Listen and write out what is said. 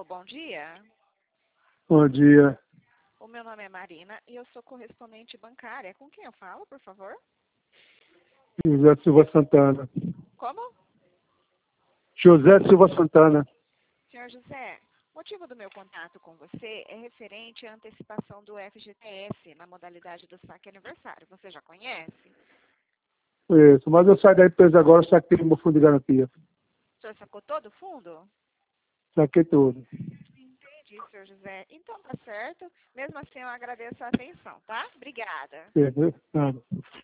Alô, bom dia. Bom dia. O meu nome é Marina e eu sou correspondente bancária. Com quem eu falo, por favor? José Silva Santana. Como? José Silva Santana. Senhor José, o motivo do meu contato com você é referente à antecipação do FGTS na modalidade do saque aniversário. Você já conhece? Isso, mas eu saio da empresa agora, saquei meu fundo de garantia. O senhor sacou todo o fundo? Saquei tudo. Entendi, senhor José. Então tá certo. Mesmo assim, eu agradeço a atenção, tá? Obrigada. Nada.